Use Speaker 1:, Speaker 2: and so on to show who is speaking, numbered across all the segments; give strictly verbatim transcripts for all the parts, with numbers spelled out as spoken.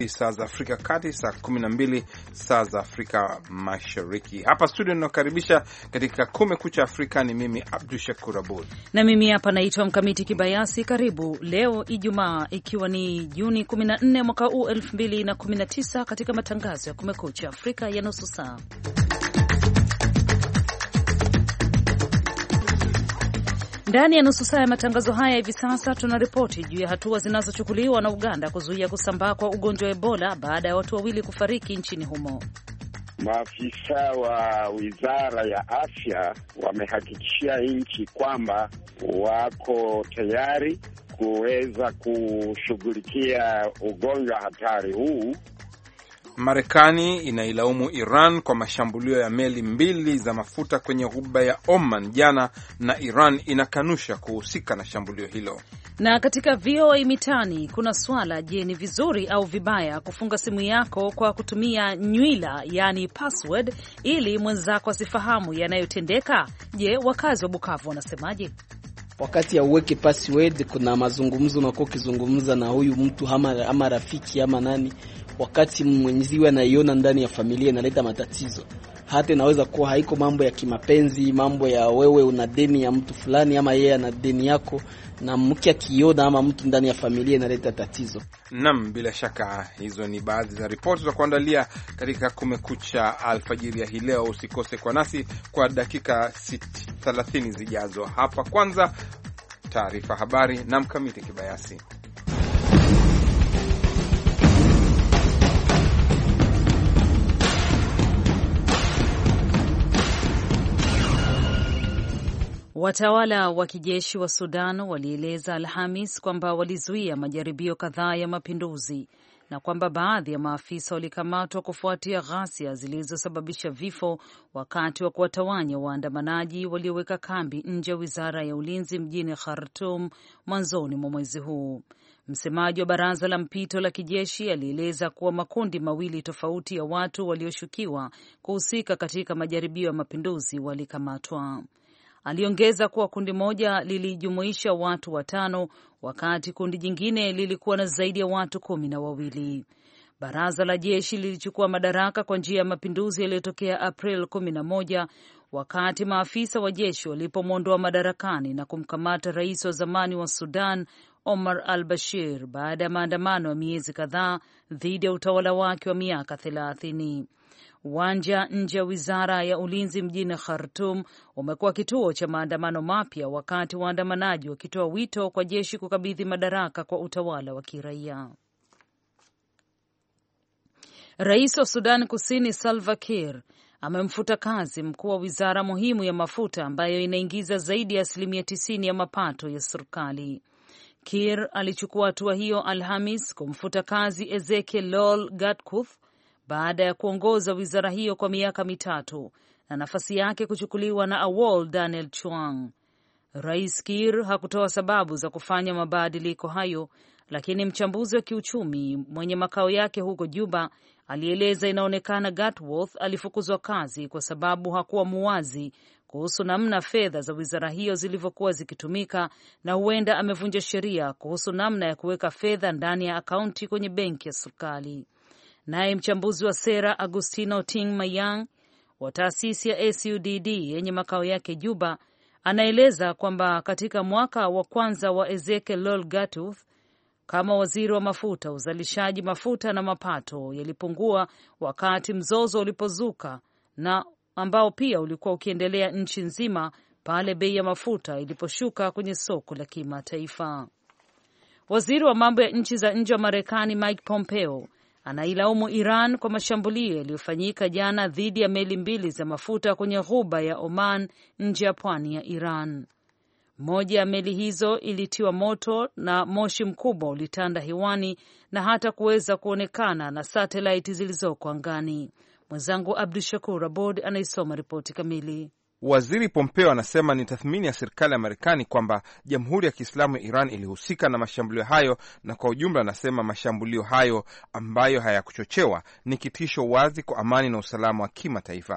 Speaker 1: Saa za Afrika Kati, saa kumi na mbili saa za Afrika Mashariki. Hapa studio ninakaribisha katika Kumekucha Afrika. Ni mimi Abdu Shakur Abud
Speaker 2: na mimi hapa naitwa Mkamiti Kibayasi. Karibu leo Ijumaa, ikiwa ni Juni kumi na nne mwaka huu elfu mbili na kumi na tisa, katika matangazo ya Kumekucha Afrika ya nusu saa. Ndani ya nusu saa ya matangazo haya hivi sasa tunaripoti juu ya hatua zinazochukuliwa na Uganda kuzuia kusambaa kwa ugonjwa wa Ebola baada ya watu wawili kufariki nchini humo.
Speaker 3: Maafisa wa Wizara ya Afya wamehakikishia nchi kwamba wako tayari kuweza kushughulikia ugonjwa hatari huu.
Speaker 1: Marekani inailaumu Iran kwa mashambulio ya meli mbili za mafuta kwenye ghuba ya Oman jana, na Iran inakanusha kuhusika na shambulio hilo.
Speaker 2: Na katika V O A Mitani kuna swala, je, ni vizuri au vibaya kufunga simu yako kwa kutumia nywila, yani password, ili mwenzako asifahamu yanayotendeka? Je, wakazi wa Bukavu wanasemaje?
Speaker 4: Wakati ya uweke password kuna mazungumzo na kwa kizungumza na huyu mtu ama, ama rafiki ama nani, wakati mwenziwe anaiona ndani ya familia inaleta matatizo. Hata inaweza kuwa haiko mambo ya kimapenzi, mambo ya wewe una deni ya mtu fulani ama yeye ana deni yako, na mke akiona ama mtu ndani ya familia inaleta tatizo.
Speaker 1: Naam, bila shaka hizo ni baadhi za ripoti za kuandalia katika Kumekucha alfajiri ya hii leo. Usikose kwa nasi kwa dakika thelathini zijazo. Hapa kwanza taarifa habari na Mkamiti Kibayasi.
Speaker 2: Watawala wa kijeshi wa Sudan walieleza Alhamis kwamba walizuia majaribio kadhaa ya mapinduzi na kwamba baadhi ya maafisa walikamatwa kufuatia ghasia zilizosababisha vifo wakati wa kuwatawanya waandamanaji walioweka kambi nje ya wizara ya ulinzi mjini Khartoum mwanzoni mwa mwezi huu. Msemaji wa baraza la mpito la kijeshi alieleza kuwa makundi mawili tofauti ya watu walioshukiwa kuhusika katika majaribio ya mapinduzi walikamatwa. Aliongeza kuwa kundi moja lilijumuisha watu watano wakati kundi jingine lilikuwa na zaidi ya watu kumi na wawili. Baraza la jeshi lilichukua madaraka kwa njia ya mapinduzi yaliyotokea April kumi na moja wakati maafisa wa jeshi walipomwondoa madarakani na kumkamata rais wa zamani wa Sudan Omar al-Bashir baada ya maandamano ya miezi kadhaa dhidi ya utawala wake wa miaka thelathini. Uwanja nje ya wizara ya ulinzi mjini Khartoum umekuwa kituo cha maandamano mapya, wakati waandamanaji wakitoa wito kwa jeshi kukabidhi madaraka kwa utawala wa kiraia. Rais wa Sudan Kusini Salva Kiir amemfuta kazi mkuu wa wizara muhimu ya mafuta ambayo inaingiza zaidi ya asilimia tisini ya mapato ya serikali. Kiir alichukua hatua hiyo Alhamis kumfuta kazi Ezekiel Lol Gatkuth baada ya kuongoza wizara hiyo kwa miaka mitatu na nafasi yake kuchukuliwa na Awol Daniel Chuang. Rais Kiir hakutoa sababu za kufanya mabadiliko hayo, lakini mchambuzi wa kiuchumi mwenye makao yake huko Juba alieleza inaonekana Gatworth alifukuzwa kazi kwa sababu hakuwa muwazi kuhusu namna fedha za wizara hiyo zilivyokuwa zikitumika, na huenda amevunja sheria kuhusu namna ya kuweka fedha ndani ya akaunti kwenye benki ya serikali. Naye mchambuzi wa sera Agustino Ting Mayang wa taasisi ya S U D D yenye makao yake Juba anaeleza kwamba katika mwaka wa kwanza wa Ezekiel Lol Gatkuth kama waziri wa mafuta, uzalishaji mafuta na mapato yalipungua wakati mzozo ulipozuka, na ambao pia ulikuwa ukiendelea nchi nzima pale bei ya mafuta iliposhuka kwenye soko la kimataifa. Waziri wa mambo ya nchi za nje wa Marekani Mike Pompeo anailaumu Iran kwa mashambulio yaliyofanyika jana dhidi ya meli mbili za mafuta kwenye ghuba ya Oman nje ya pwani ya Iran. Moja ya meli hizo ilitiwa moto na moshi mkubwa ulitanda hewani na hata kuweza kuonekana na satellite zilizoko angani. Mwenzangu Abdu Shakur Abod anaisoma ripoti kamili.
Speaker 1: Waziri Pompeo anasema ni tathmini ya serikali ya Marekani kwamba Jamhuri ya Kiislamu ya Iran ilihusika na mashambulio hayo, na kwa ujumla anasema mashambulio hayo ambayo hayakuchochewa ni kitisho wazi kwa amani na usalama wa kimataifa.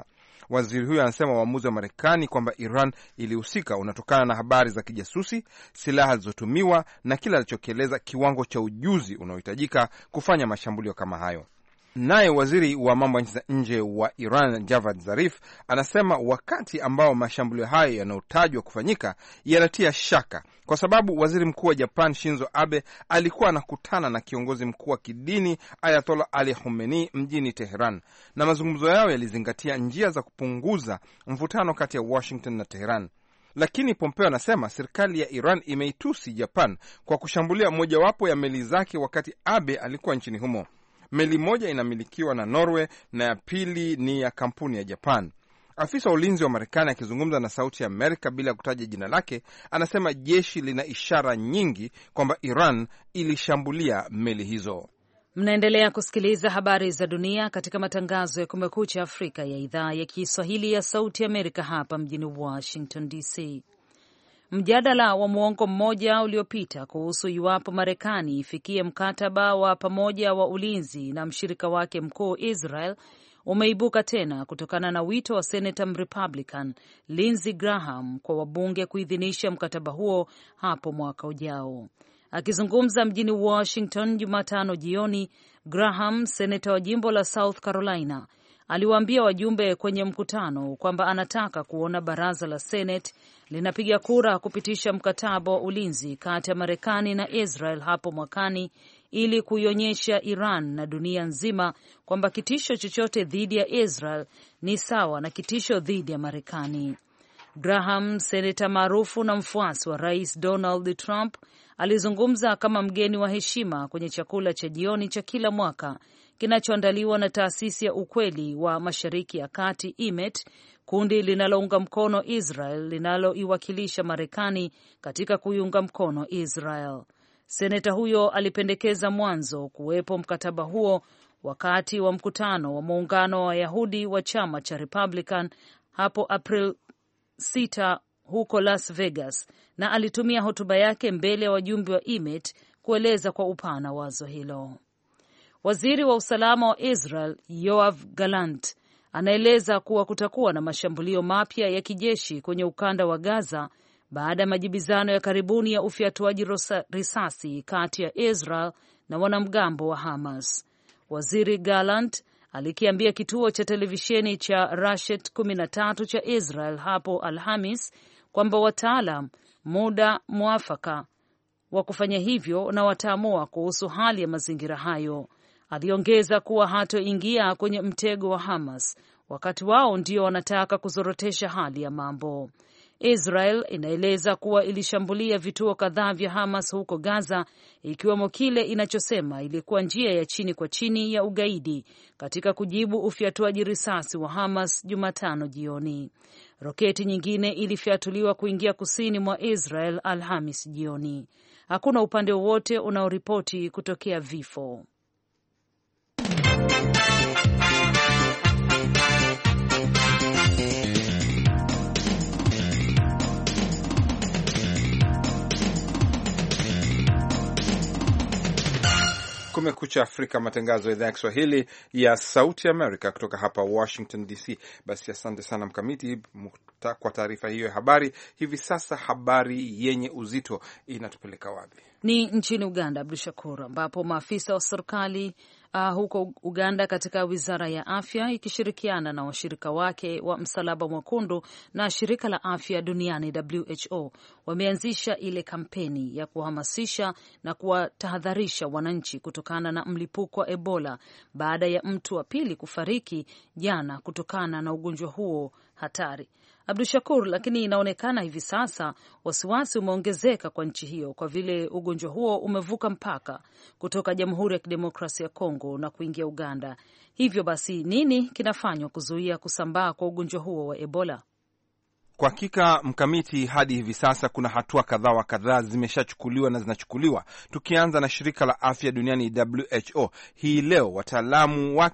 Speaker 1: Waziri huyo anasema uamuzi wa Marekani kwamba Iran ilihusika unatokana na habari za kijasusi, silaha zilizotumiwa na kila alichokieleza kiwango cha ujuzi unaohitajika kufanya mashambulio kama hayo. Naye waziri wa mambo ya nje wa Iran Javad Zarif anasema wakati ambao mashambulio hayo yanayotajwa kufanyika yanatia shaka, kwa sababu waziri mkuu wa Japan Shinzo Abe alikuwa anakutana na kiongozi mkuu wa kidini Ayatollah Ali Khamenei mjini Tehran, na mazungumzo yao yalizingatia njia za kupunguza mvutano kati ya Washington na Tehran. Lakini Pompeo anasema serikali ya Iran imeitusi Japan kwa kushambulia mojawapo ya meli zake wakati Abe alikuwa nchini humo. Meli moja inamilikiwa na Norway na ya pili ni ya kampuni ya Japan. Afisa wa ulinzi wa Marekani akizungumza na Sauti ya Amerika bila kutaja jina lake, anasema jeshi lina ishara nyingi kwamba Iran ilishambulia meli hizo.
Speaker 2: Mnaendelea kusikiliza habari za dunia katika matangazo ya Kumekucha Afrika ya idhaa ya Kiswahili ya Sauti ya Amerika hapa mjini Washington D C. Mjadala wa muongo mmoja uliopita kuhusu iwapo Marekani ifikie mkataba wa pamoja wa ulinzi na mshirika wake mkuu Israel umeibuka tena kutokana na wito wa Senator Republican Lindsey Graham kwa wabunge kuidhinisha mkataba huo hapo mwaka ujao. Akizungumza mjini Washington Jumatano jioni, Graham, seneta wa jimbo la South Carolina, aliwaambia wajumbe kwenye mkutano kwamba anataka kuona baraza la Senate linapiga kura kupitisha mkataba wa ulinzi kati ya Marekani na Israel hapo mwakani ili kuionyesha Iran na dunia nzima kwamba kitisho chochote dhidi ya Israel ni sawa na kitisho dhidi ya Marekani. Graham, seneta maarufu na mfuasi wa Rais Donald Trump, alizungumza kama mgeni wa heshima kwenye chakula cha jioni cha kila mwaka kinachoandaliwa na taasisi ya ukweli wa Mashariki ya Kati I M E T, kundi linalounga mkono Israel linaloiwakilisha Marekani katika kuiunga mkono Israel. Seneta huyo alipendekeza mwanzo kuwepo mkataba huo wakati wa mkutano wa muungano wa Wayahudi wa chama cha Republican hapo April sita huko Las Vegas, na alitumia hotuba yake mbele ya wajumbe wa I M E T kueleza kwa upana wazo hilo. Waziri wa usalama wa Israel Yoav Gallant anaeleza kuwa kutakuwa na mashambulio mapya ya kijeshi kwenye ukanda wa Gaza baada ya majibizano ya karibuni ya ufyatuaji risasi kati ya Israel na wanamgambo wa Hamas. Waziri Gallant alikiambia kituo cha televisheni cha Rashet kumi na tatu cha Israel hapo Alhamis kwamba wataalam muda mwafaka wa kufanya hivyo na wataamua kuhusu hali ya mazingira hayo. Aliongeza kuwa hatoingia kwenye mtego wa Hamas wakati wao ndio wanataka kuzorotesha hali ya mambo. Israel inaeleza kuwa ilishambulia vituo kadhaa vya Hamas huko Gaza, ikiwemo kile inachosema ilikuwa njia ya chini kwa chini ya ugaidi katika kujibu ufyatuaji risasi wa Hamas Jumatano jioni. Roketi nyingine ilifyatuliwa kuingia kusini mwa Israel Alhamis jioni. Hakuna upande wowote unaoripoti kutokea vifo.
Speaker 1: Kumekucha Afrika, matangazo ya idhaa ya Kiswahili ya Sauti Amerika kutoka hapa Washington D C. Basi asante sana Mkamiti kwa taarifa hiyo ya habari. Hivi sasa habari yenye uzito inatupeleka wapi?
Speaker 2: Ni nchini Uganda, Abdul Shakur, ambapo maafisa wa serikali uh, huko Uganda katika wizara ya afya ikishirikiana na washirika wake wa Msalaba Mwekundu na shirika la afya duniani W H O wameanzisha ile kampeni ya kuhamasisha na kuwatahadharisha wananchi kutokana na mlipuko wa Ebola baada ya mtu wa pili kufariki jana kutokana na ugonjwa huo hatari. Abdul Shakur, lakini inaonekana hivi sasa wasiwasi umeongezeka kwa nchi hiyo kwa vile ugonjwa huo umevuka mpaka kutoka Jamhuri ya Kidemokrasia ya Kongo na kuingia Uganda. Hivyo basi nini kinafanywa kuzuia kusambaa kwa ugonjwa huo wa Ebola?
Speaker 1: Kwa hakika Mkamiti, hadi hivi sasa kuna hatua kadhaa wa kadhaa zimeshachukuliwa na zinachukuliwa. Tukianza na shirika la afya duniani W H O, hii leo wataalamu wake wa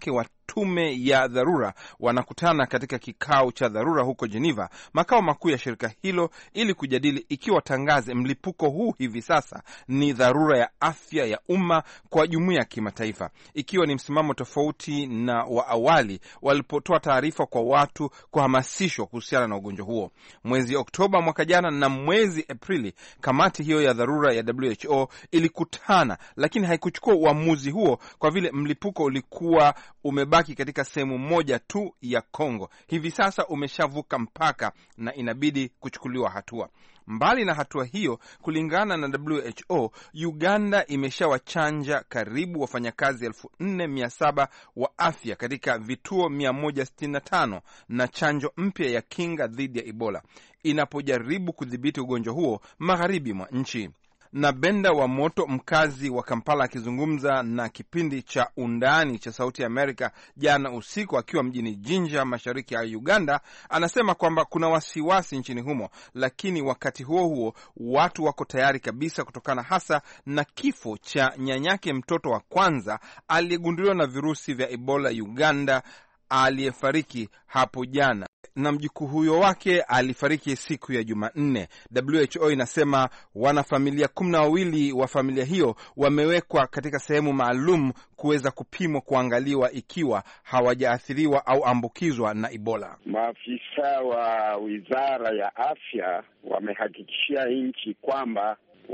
Speaker 1: tume ya dharura wanakutana katika kikao cha dharura huko Geneva, makao makuu ya shirika hilo, ili kujadili ikiwa tangaze mlipuko huu hivi sasa ni dharura ya afya ya umma kwa jumuiya ya kimataifa, ikiwa ni msimamo tofauti na wa awali walipotoa taarifa kwa watu kuhamasishwa kuhusiana na ugonjwa huo. Mwezi Oktoba mwaka jana na mwezi Aprili, kamati hiyo ya dharura ya W H O ilikutana, lakini haikuchukua uamuzi huo kwa vile mlipuko ulikuwa umebaki katika sehemu moja tu ya Kongo. Hivi sasa umeshavuka mpaka na inabidi kuchukuliwa hatua. Mbali na hatua hiyo, kulingana na W H O, Uganda imeshawachanja karibu wafanyakazi elfu nne mia saba wa afya katika vituo mia moja sitini na tano na chanjo mpya ya kinga dhidi ya Ebola inapojaribu kudhibiti ugonjwa huo magharibi mwa nchi. Na Benda wa Moto, mkazi wa Kampala, akizungumza na kipindi cha Undani cha Sauti ya Amerika jana usiku akiwa mjini Jinja, mashariki ya Uganda, anasema kwamba kuna wasiwasi nchini humo, lakini wakati huo huo watu wako tayari kabisa, kutokana hasa na kifo cha nyanyake mtoto wa kwanza aliyegunduliwa na virusi vya Ebola Uganda, aliyefariki hapo jana, na mjukuu huyo wake alifariki siku ya Jumanne. W H O inasema wanafamilia kumi na wawili wa familia hiyo wamewekwa katika sehemu maalum kuweza kupimwa, kuangaliwa ikiwa hawajaathiriwa au ambukizwa na Ebola.
Speaker 3: Maafisa wa Wizara ya Afya wamehakikishia nchi kwamba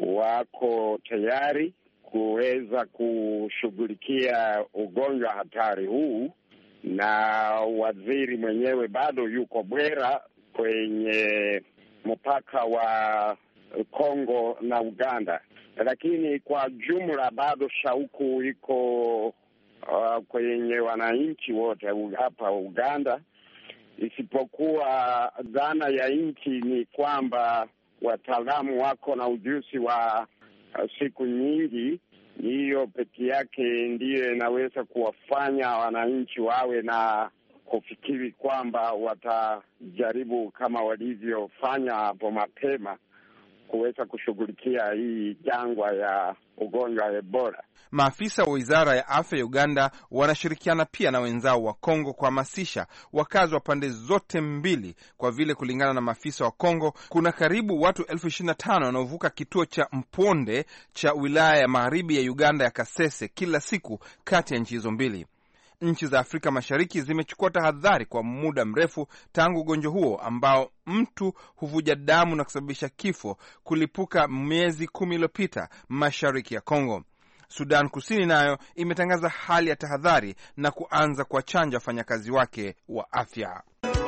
Speaker 3: wako tayari kuweza kushughulikia ugonjwa hatari huu, na waziri mwenyewe bado yuko Bwera kwenye mpaka wa Kongo na Uganda, lakini kwa jumla bado shauku iko uh, kwenye wananchi wote hapa Uganda, isipokuwa dhana ya nchi ni kwamba wataalamu wako na ujuzi wa uh, siku nyingi. Hiyo peke yake ndiyo inaweza kuwafanya wananchi wawe na kufikiri kwamba watajaribu kama walivyofanya hapo mapema kuweza kushughulikia hii jangwa ya ugonjwa wa Ebola.
Speaker 1: Maafisa wa Wizara ya Afya ya Uganda wanashirikiana pia na wenzao wa Kongo kuhamasisha wakazi wa pande zote mbili, kwa vile kulingana na maafisa wa Kongo kuna karibu watu elfu ishirini na tano wanaovuka kituo cha Mponde cha wilaya ya magharibi ya Uganda ya Kasese kila siku kati ya nchi hizo mbili. Nchi za Afrika Mashariki zimechukua tahadhari kwa muda mrefu tangu ugonjwa huo ambao mtu huvuja damu na kusababisha kifo kulipuka miezi kumi iliyopita mashariki ya Kongo. Sudan Kusini nayo imetangaza hali ya tahadhari na kuanza kuwachanja wafanyakazi wake wa afya.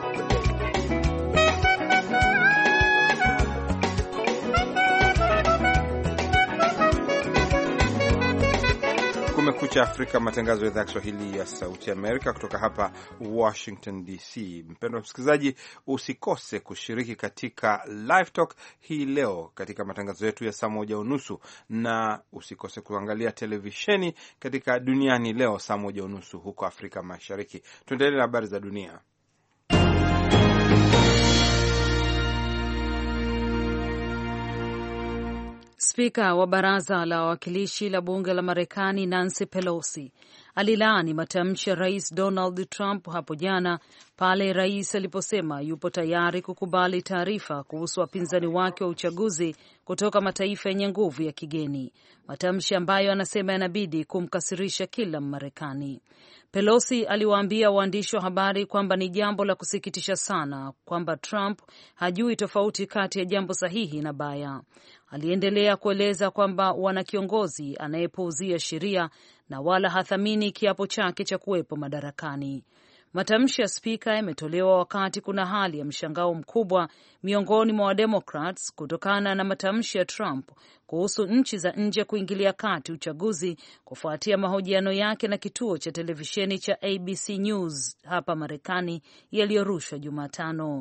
Speaker 1: Kumekucha Afrika, matangazo ya idhaa ya Kiswahili ya Sauti Amerika kutoka hapa Washington D C. Mpendwa msikilizaji, usikose kushiriki katika Live Talk hii leo katika matangazo yetu ya saa moja unusu, na usikose kuangalia televisheni katika Duniani Leo saa moja unusu huko Afrika Mashariki. Tuendelee na habari za dunia.
Speaker 2: Spika wa baraza la wawakilishi la bunge la Marekani Nancy Pelosi alilaani matamshi ya Rais Donald Trump hapo jana pale rais aliposema yupo tayari kukubali taarifa kuhusu wapinzani wake wa uchaguzi kutoka mataifa yenye nguvu ya kigeni, matamshi ambayo anasema yanabidi kumkasirisha kila Mmarekani. Pelosi aliwaambia waandishi wa habari kwamba ni jambo la kusikitisha sana kwamba Trump hajui tofauti kati ya jambo sahihi na baya. Aliendelea kueleza kwamba wana kiongozi anayepuuzia sheria na wala hathamini kiapo chake cha kuwepo madarakani. Matamshi ya spika yametolewa wakati kuna hali ya mshangao mkubwa miongoni mwa Democrats kutokana na matamshi ya Trump kuhusu nchi za nje kuingilia kati uchaguzi kufuatia mahojiano yake na kituo cha televisheni cha A B C News hapa Marekani yaliyorushwa Jumatano.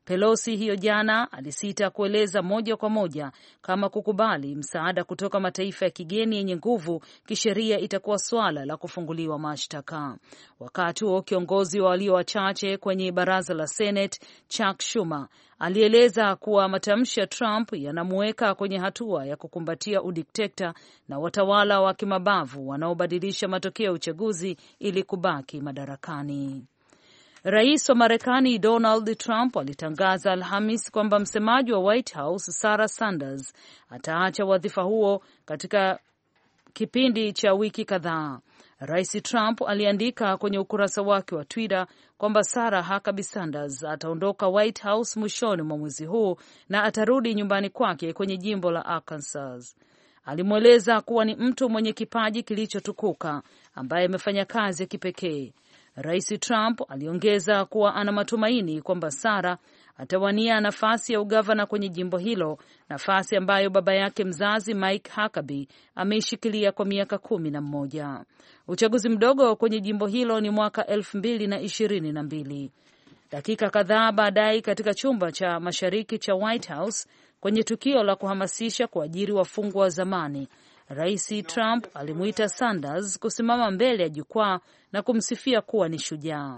Speaker 2: Pelosi hiyo jana alisita kueleza moja kwa moja kama kukubali msaada kutoka mataifa ya kigeni yenye nguvu kisheria itakuwa swala la kufunguliwa mashtaka. Wakati huo kiongozi wa walio wachache kwenye baraza la Senate, Chuck Schumer, alieleza kuwa matamshi ya Trump yanamuweka kwenye hatua ya kukumbatia udikteta na watawala wa kimabavu wanaobadilisha matokeo ya uchaguzi ili kubaki madarakani. Rais wa Marekani Donald Trump alitangaza Alhamis kwamba msemaji wa White House Sarah Sanders ataacha wadhifa huo katika kipindi cha wiki kadhaa. Rais Trump aliandika kwenye ukurasa wake wa Twitter kwamba Sarah Huckabee Sanders ataondoka White House mwishoni mwa mwezi huu na atarudi nyumbani kwake kwenye jimbo la Arkansas. Alimweleza kuwa ni mtu mwenye kipaji kilichotukuka ambaye amefanya kazi ya kipekee. Rais Trump aliongeza kuwa ana matumaini kwamba Sarah atawania nafasi ya ugavana kwenye jimbo hilo, nafasi ambayo baba yake mzazi Mike Huckabee ameishikilia kwa miaka kumi na mmoja. Uchaguzi mdogo kwenye jimbo hilo ni mwaka elfu mbili na ishirini na mbili. Dakika kadhaa baadaye, katika chumba cha mashariki cha White House kwenye tukio la kuhamasisha kuajiri wafungwa wa zamani, Rais Trump alimuita Sanders kusimama mbele ya jukwaa na kumsifia kuwa ni shujaa.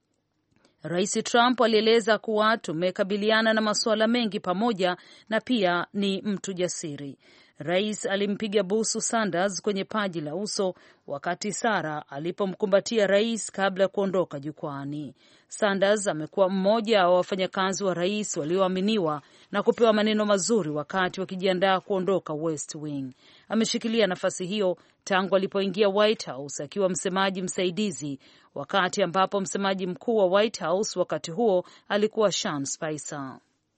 Speaker 2: Rais Trump alieleza kuwa tumekabiliana na masuala mengi pamoja na pia ni mtu jasiri. Rais alimpiga busu Sanders kwenye paji la uso wakati Sarah alipomkumbatia rais kabla ya kuondoka jukwani. Sanders amekuwa mmoja wa wafanyakazi wa rais walioaminiwa na kupewa maneno mazuri wakati wakijiandaa kuondoka West Wing. Ameshikilia nafasi hiyo tangu alipoingia White House akiwa msemaji msaidizi, wakati ambapo msemaji mkuu wa White House wakati huo alikuwa Sean Spicer.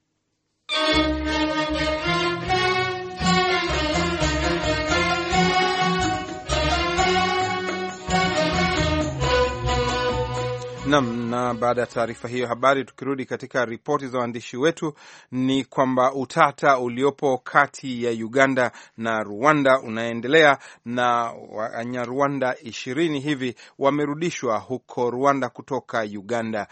Speaker 1: Nam, na baada ya taarifa hiyo habari, tukirudi katika ripoti za waandishi wetu, ni kwamba utata uliopo kati ya Uganda na Rwanda unaendelea, na Wanyarwanda ishirini hivi wamerudishwa huko Rwanda kutoka Uganda.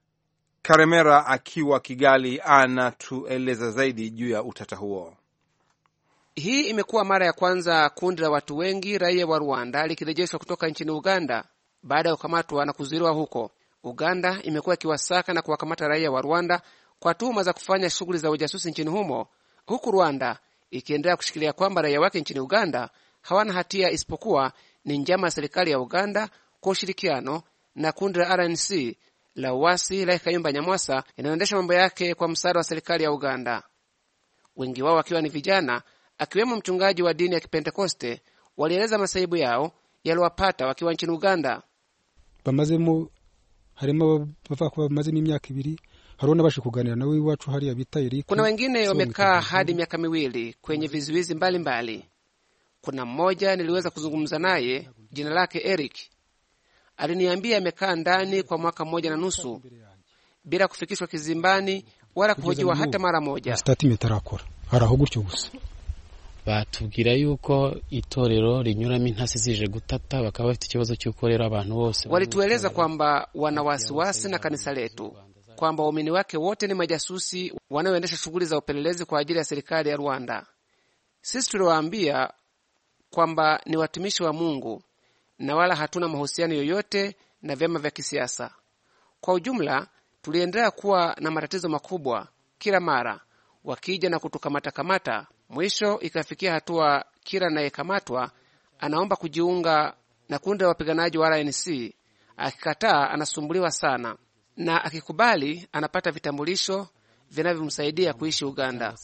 Speaker 1: Karemera akiwa Kigali anatueleza zaidi juu ya utata huo.
Speaker 5: Hii imekuwa mara ya kwanza kundi la watu wengi raia wa Rwanda likirejeshwa kutoka nchini Uganda baada ya kukamatwa na kuzuiliwa huko. Uganda imekuwa ikiwasaka na kuwakamata raia wa Rwanda kwa tuhuma za kufanya shughuli za ujasusi nchini humo, huku Rwanda ikiendelea kushikilia kwamba raia wake nchini Uganda hawana hatia isipokuwa ni njama ya serikali ya Uganda kwa ushirikiano na kundi la R N C la uasi la Kayumba Nyamwasa inayoendesha mambo yake kwa msaada wa serikali ya Uganda. Wengi wao wakiwa ni vijana, akiwemo mchungaji wa dini ya Kipentekoste, walieleza masaibu yao yaliwapata wakiwa nchini Uganda.
Speaker 6: Bamazemo harimo bava kwa bamazemo imyaka ibiri, harona bashi kuganira nawe iwacu hari abita Eric.
Speaker 5: Kuna wengine wamekaa hadi miaka miwili kwenye vizuizi mbalimbali mbali. Kuna mmoja niliweza kuzungumza naye, jina lake Eric. Aliniambia amekaa ndani kwa mwaka mmoja na nusu bila kufikishwa kizimbani wala kuhojiwa hata mara moja.
Speaker 6: Statement arakora araho gutyo gusa.
Speaker 7: Batubwira yuko itorero rinyuramo intasi zije gutata, bakaba bafite ikibazo cy'uko rero abantu bose
Speaker 5: walitueleza kwamba wana wasiwasi na kanisa letu, kwamba waumini wake wote ni majasusi wanaoendesha shughuli za upelelezi kwa ajili ya serikali ya Rwanda. Sisi tuliwaambia kwamba ni watumishi wa Mungu na wala hatuna mahusiano yoyote na vyama vya kisiasa. Kwa ujumla, tuliendelea kuwa na matatizo makubwa kila mara wakija na kutukamata kamata. Mwisho ikafikia hatua kila anayekamatwa anaomba kujiunga na kundi la wapiganaji wa R N C. Akikataa anasumbuliwa sana, na akikubali anapata vitambulisho vinavyomsaidia kuishi Uganda.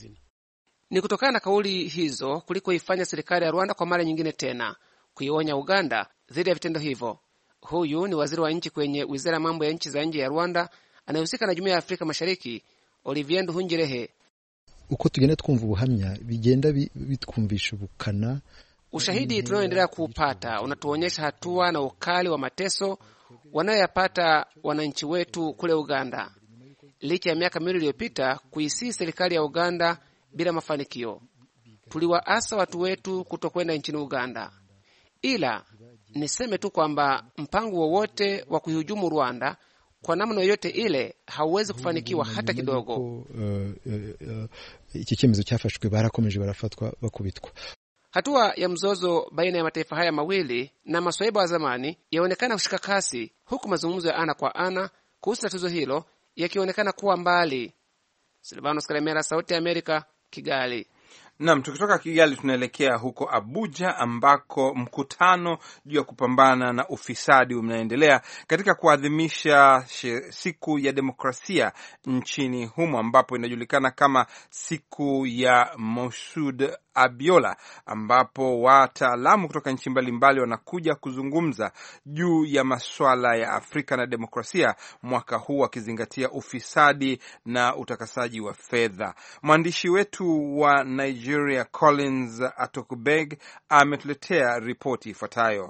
Speaker 5: Ni kutokana na kauli hizo kuliko ifanya serikali ya Rwanda kwa mara nyingine tena kuionya Uganda dhidi ya vitendo hivyo. Huyu ni waziri wa nchi kwenye wizara ya mambo ya nchi za nje ya Rwanda anayehusika na Jumuiya ya Afrika Mashariki, Olivier Nduhungirehe.
Speaker 8: Uko tugenda twumva ubuhamya bigenda bitwumvisha ubukana.
Speaker 5: Ushahidi tunaoendelea kuupata unatuonyesha hatua na ukali wa mateso wanayoyapata wananchi wetu kule Uganda, licha ya miaka miwili iliyopita kuisii serikali ya Uganda bila mafanikio. Tuliwaasa watu wetu kutokwenda nchini Uganda, ila niseme tu kwamba mpango wowote wa kuhujumu Rwanda kwa namna yoyote ile hauwezi kufanikiwa hata kidogo.
Speaker 8: Iki cyemezo cyafashwe barakomeje barafatwa bakubitwa.
Speaker 5: Hatua ya mzozo baina ya mataifa haya mawili na maswaiba wa zamani yaonekana kushika kasi, huku mazungumzo ya ana kwa ana kuhusu tatizo hilo yakionekana kuwa mbali. Silvanos Karemera, Sauti ya Amerika, Kigali.
Speaker 1: Naam, tukitoka Kigali tunaelekea huko Abuja ambako mkutano juu ya kupambana na ufisadi unaendelea katika kuadhimisha siku ya demokrasia nchini humo, ambapo inajulikana kama siku ya Moshood Abiola, ambapo wataalamu kutoka nchi mbalimbali wanakuja kuzungumza juu ya masuala ya Afrika na demokrasia mwaka huu, akizingatia ufisadi na utakasaji wa fedha. Mwandishi wetu wa Nigeria Collins Atokubeg ametuletea ripoti ifuatayo.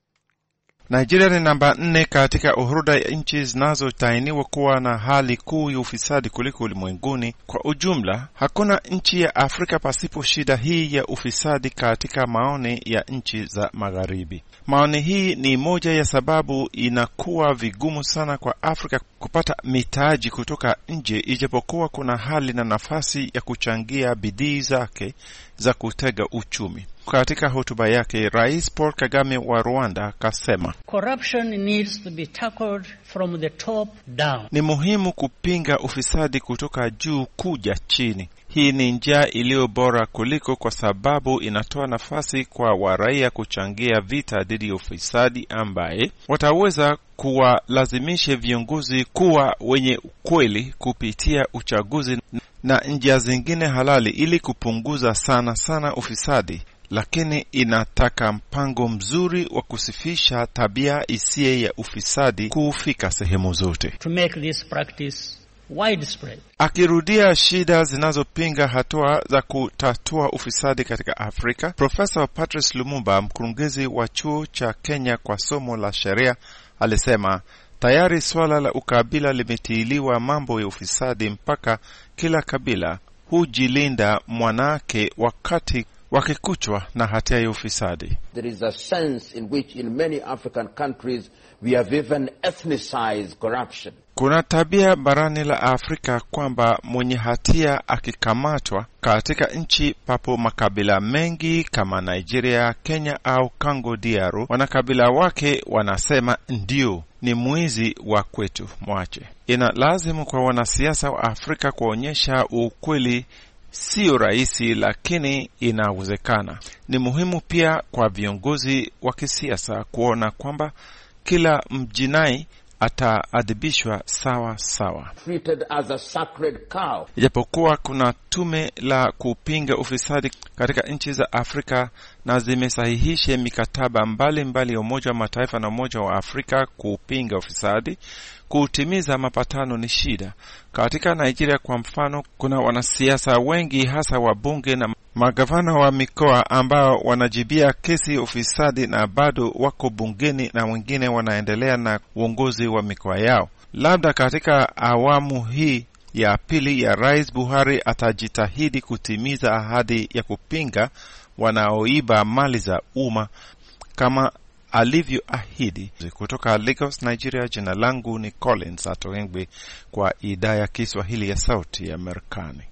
Speaker 9: Nigeria ni namba nne katika orodha ya nchi zinazotainiwa kuwa na hali kuu ya ufisadi kuliko ulimwenguni. Kwa ujumla, hakuna nchi ya Afrika pasipo shida hii ya ufisadi katika maoni ya nchi za magharibi. Maoni hii ni moja ya sababu inakuwa vigumu sana kwa Afrika kupata mitaji kutoka nje, ijapokuwa kuna hali na nafasi ya kuchangia bidii zake za kutega uchumi. Katika hotuba yake, Rais Paul Kagame wa Rwanda kasema,
Speaker 10: Corruption needs to be tackled from the top down.
Speaker 9: Ni muhimu kupinga ufisadi kutoka juu kuja chini. Hii ni njia iliyo bora kuliko, kwa sababu inatoa nafasi kwa waraia kuchangia vita dhidi ya ufisadi ambaye wataweza kuwalazimisha viongozi kuwa wenye ukweli kupitia uchaguzi na njia zingine halali ili kupunguza sana sana ufisadi. Lakini inataka mpango mzuri wa kusifisha tabia isiye ya ufisadi kufika sehemu zote.
Speaker 10: To make this practice widespread.
Speaker 9: Akirudia shida zinazopinga hatua za kutatua ufisadi katika Afrika, Profesa Patrice Lumumba, mkurugenzi wa chuo cha Kenya kwa somo la sheria, alisema tayari swala la ukabila limetiliwa mambo ya ufisadi mpaka kila kabila hujilinda mwanake wakati wakikuchwa na hatia ya ufisadi.
Speaker 11: There is a sense in which in many African countries we have even ethnicized corruption.
Speaker 9: Kuna tabia barani la Afrika kwamba mwenye hatia akikamatwa katika nchi papo makabila mengi kama Nigeria, Kenya au Congo D R, wanakabila wake wanasema ndio ni mwizi wa kwetu, mwache. Ina lazimu kwa wanasiasa wa Afrika kuonyesha ukweli. Sio rahisi, lakini inawezekana. Ni muhimu pia kwa viongozi wa kisiasa kuona kwamba kila mjinai ataadhibishwa sawa sawa.
Speaker 11: Treated as a sacred cow.
Speaker 9: Ijapokuwa kuna tume la kupinga ufisadi katika nchi za Afrika na zimesahihisha mikataba mbali mbali ya Umoja wa Mataifa na Umoja wa Afrika kupinga ufisadi, kutimiza mapatano ni shida. Katika Nigeria kwa mfano, kuna wanasiasa wengi hasa wabunge na magavana wa mikoa ambao wanajibia kesi ufisadi na bado wako bungeni na wengine wanaendelea na uongozi wa mikoa yao. Labda katika awamu hii ya pili ya Rais Buhari atajitahidi kutimiza ahadi ya kupinga wanaoiba mali za umma kama alivyoahidi. Kutoka Lagos, Nigeria, jina langu ni Collins Atoengbe kwa idhaa ya Kiswahili ya Sauti ya Marekani.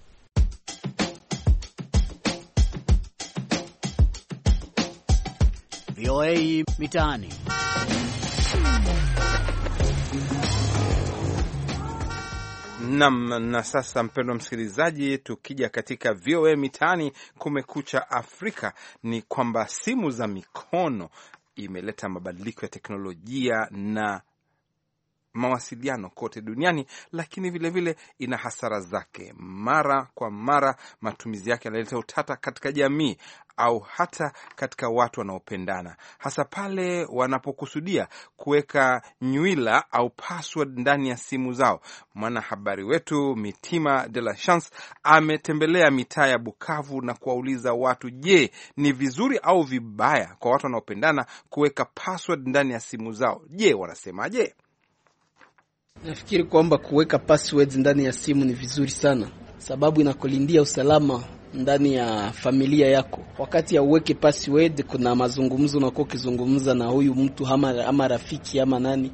Speaker 12: V O A Mitaani.
Speaker 1: Nam, na sasa mpendwa msikilizaji, tukija katika V O A Mitaani kumekucha Afrika, ni kwamba simu za mikono imeleta mabadiliko ya teknolojia na mawasiliano kote duniani, lakini vile vile ina hasara zake. Mara kwa mara matumizi yake yanaleta utata katika jamii au hata katika watu wanaopendana, hasa pale wanapokusudia kuweka nywila au password ndani ya simu zao. Mwanahabari wetu Mitima de la Chance ametembelea mitaa ya Bukavu na kuwauliza watu, je, ni vizuri au vibaya kwa watu wanaopendana kuweka password ndani ya simu zao? Je, wanasemaje?
Speaker 4: Nafikiri kwamba kuweka passwords ndani ya simu ni vizuri sana, sababu inakulindia usalama ndani ya familia yako. Wakati ya uweke password, kuna mazungumzo na ukizungumza na huyu mtu ama, ama rafiki ama nani,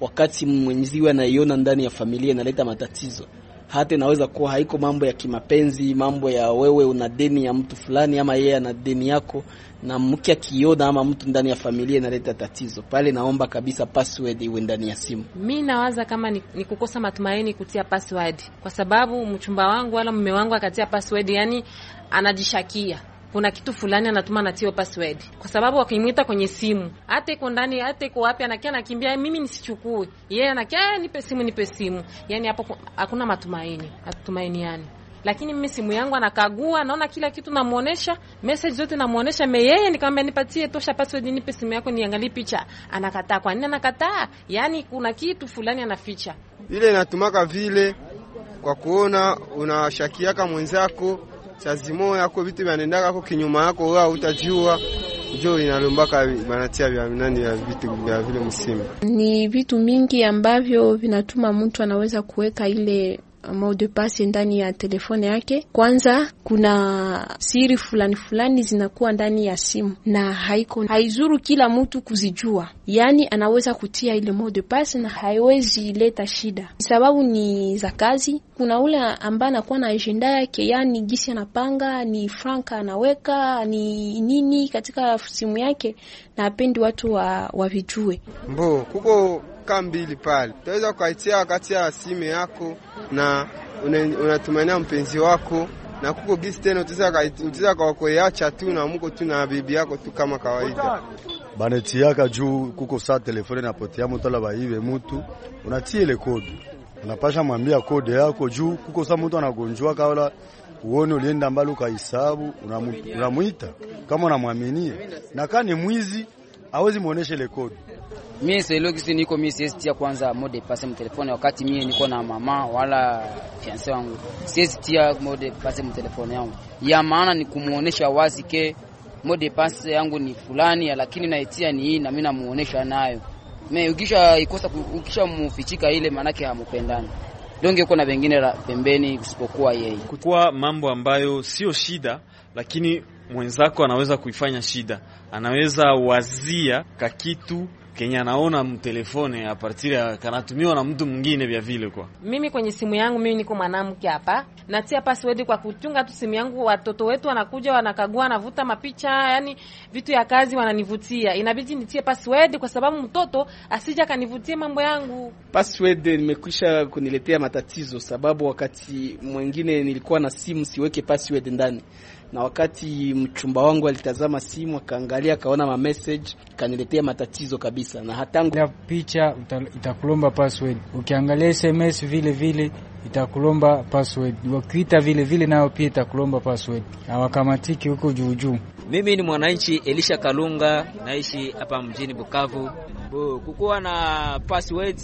Speaker 4: wakati mwenziwe anaiona ndani ya familia inaleta matatizo. Hata inaweza kuwa haiko mambo ya kimapenzi, mambo ya wewe una deni ya mtu fulani ama yeye ana deni yako, na mke akiona ama mtu ndani ya familia inaleta tatizo. Pale naomba kabisa password iwe ndani ya simu.
Speaker 12: Mimi nawaza kama ni, ni kukosa matumaini kutia password, kwa sababu mchumba wangu wala mume wangu akatia password, yani anajishakia kuna kitu fulani anatuma na tio password, kwa sababu wakimwita kwenye simu hata iko ndani hata iko wapi anakia nakimbia mimi nisichukue, yeye anakia nipe simu nipe simu. Yani hapo hakuna matumaini, hatumaini yani. Lakini mimi simu yangu anakagua, naona kila kitu, namuonesha message zote, namuonesha me yeye, nikamwambia nipatie tosha password, nipe simu yako niangalie picha. Anakataa. Kwa nini anakataa? Yani kuna kitu fulani anaficha.
Speaker 13: Ile inatumaka vile kwa kuona unashakiaka mwenzako, chazimo yako vitu vinaendaka kwa kinyuma yako, wewe utajua njoo inalombaka banatia vya nani ya vitu vya vile msimu.
Speaker 14: Ni vitu mingi ambavyo vinatuma mtu anaweza kuweka ile mot de passe ndani ya telefone yake. Kwanza kuna siri fulani fulani zinakuwa ndani ya simu na haiko haizuru kila mtu kuzijua. Yani anaweza kutia ile mot de passe na haiwezi leta shida. Sababu ni za kazi. Kuna ule ambaye anakuwa na agenda yake, yani gisi anapanga, ni franka anaweka, ni nini katika simu yake, na apendi watu wa wavijue.
Speaker 13: Mbo, kuko kambili pale. Utaweza kuitia wakati ya simu yako na unatumania mpenzi wako, na kuko gisi tena utaweza kwa kuacha tu na mko tu na bibi yako tu kama kawaida.
Speaker 15: Baneti yaka juu kuko saa telefone na potea mtu la baibe mtu, unatie ile kodi. Unapasha mwambia kodi yako juu kuko saa mtu anagonjwa kaola uone ulienda mbali ukahesabu, unamuita kama unamwaminia. Na kani mwizi hawezi muonesha ile kodi.
Speaker 16: Mimi selo kisi niko mimi siwezi tia kwanza mot de passe mtelefone wakati mimi niko na mama wala fiancé wangu. Siwezi tia mot de passe mtelefone yangu. Ya maana ni kumuonesha wazi ke mot de passe yangu ni fulani, lakini naitia ni hii na mimi namuonesha nayo. Mimi ukisha ikosa ukisha mfichika ile maana yake hamupendani. Donge uko na wengine pembeni usipokuwa yeye.
Speaker 17: Kwa mambo ambayo sio shida, lakini mwenzako anaweza kuifanya shida. Anaweza wazia kakitu Kenya naona mtelefone a partir ya kanatumiwa na mtu mwingine vya vile. Kwa
Speaker 12: mimi kwenye simu yangu, mimi niko mwanamke hapa, natia password kwa kuchunga tu simu yangu. Watoto wetu wanakuja wanakagua, navuta mapicha, yani vitu ya kazi wananivutia, inabidi nitie password kwa sababu mtoto asija kanivutie mambo yangu.
Speaker 4: Password nimekwisha kuniletea matatizo, sababu wakati mwingine nilikuwa na simu siweke password ndani, na wakati mchumba wangu alitazama simu akaangalia akaona ma message kaniletea matatizo kabisa. Na hatangu
Speaker 18: ya picha itakulomba password, ukiangalia S M S vile vile itakulomba password, wakiita vile vile nao pia itakulomba password, hawakamatiki huko juu juu.
Speaker 19: Mimi ni mwananchi Elisha Kalunga, naishi hapa mjini Bukavu. Kukuwa na password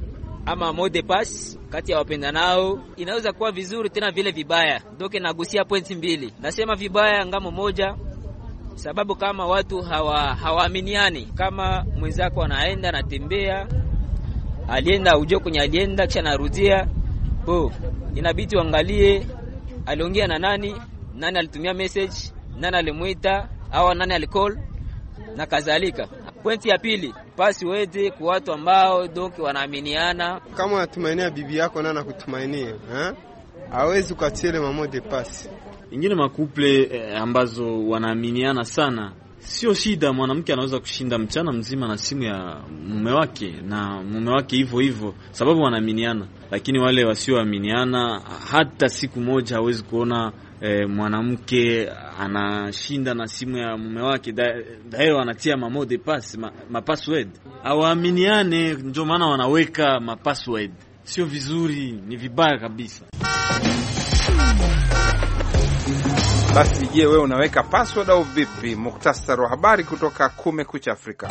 Speaker 19: ama mot de passe kati ya wapenda nao inaweza kuwa vizuri tena vile vibaya. Doke nagusia pointi mbili. Nasema vibaya ngamo moja sababu kama watu hawa hawaaminiani, kama mwenzako anaenda anatembea, alienda ujue kwenye alienda kisha narudia, bo inabidi uangalie aliongea na nani, nani alitumia message, nani alimuita au nani alicall na kadhalika. Pointi ya pili, password kwa watu ambao donc wanaaminiana.
Speaker 13: Kama unatumainia bibi yako na anakutumainia, eh? Hawezi ukatiele mot de passe.
Speaker 17: Ingine makuple eh, ambazo wanaaminiana sana, sio shida, mwanamke anaweza kushinda mchana mzima na simu ya mume wake na mume wake hivyo hivyo sababu wanaaminiana. Lakini wale wasioaminiana hata siku moja hawezi kuona E, mwanamke anashinda na simu ya mume wake, dairo anatia ma mot de passe ma, ma password. Hawaaminiane, ndio maana wanaweka ma password. Sio vizuri, ni vibaya kabisa.
Speaker 1: Basi je, wewe unaweka password au vipi? Mukhtasari wa habari kutoka Kumekucha Afrika.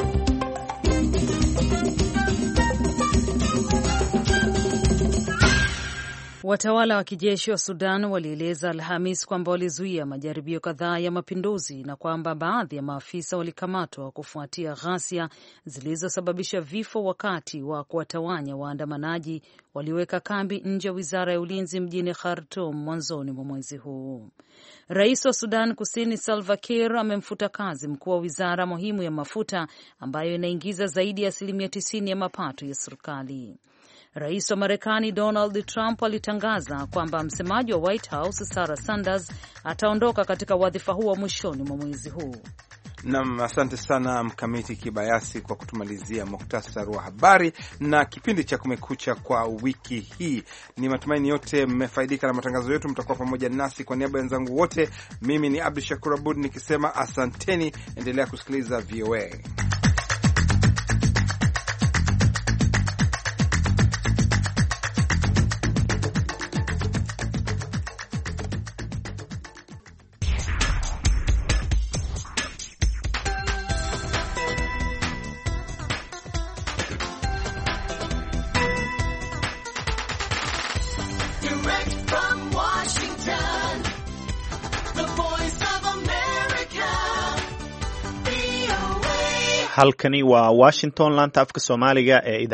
Speaker 2: Watawala wa kijeshi wa Sudan walieleza Alhamis kwamba walizuia majaribio kadhaa ya mapinduzi na kwamba baadhi ya maafisa walikamatwa kufuatia ghasia zilizosababisha vifo wakati wa kuwatawanya waandamanaji waliweka kambi nje ya wizara ya ulinzi mjini Khartoum mwanzoni mwa mwezi huu. Rais wa Sudan Kusini Salva Kiir amemfuta kazi mkuu wa wizara muhimu ya mafuta ambayo inaingiza zaidi ya asilimia tisini ya mapato ya serikali. Rais wa Marekani Donald Trump alitangaza kwamba msemaji wa White House Sarah Sanders ataondoka katika wadhifa huo mwishoni mwa mwezi huu.
Speaker 1: Naam, asante sana Mkamiti Kibayasi kwa kutumalizia muhtasari wa habari na kipindi cha Kumekucha kwa wiki hii. Ni matumaini yote mmefaidika na matangazo yetu, mtakuwa pamoja nasi. Kwa niaba ya wenzangu wote, mimi ni Abdul Shakur Abud nikisema asanteni, endelea kusikiliza V O A.
Speaker 20: Halkani waa Washington, laanta afka Soomaaliga ee